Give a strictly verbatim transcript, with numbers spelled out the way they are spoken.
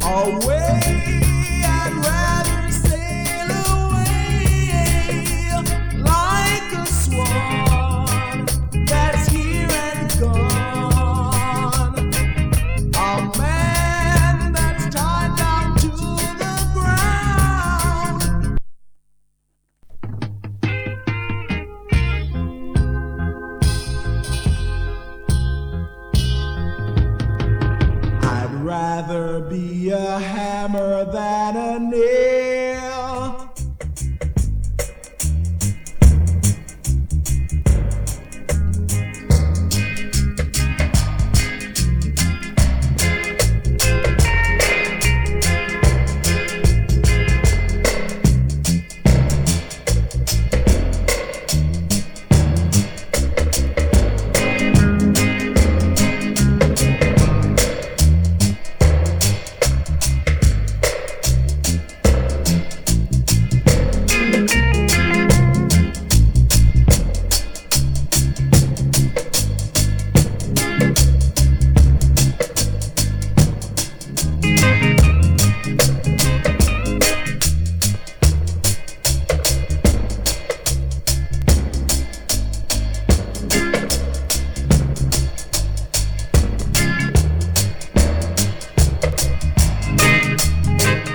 away. I'd rather sail away like a swan that's here and gone. A man that's tied down to the ground. I'd rather be a hammer than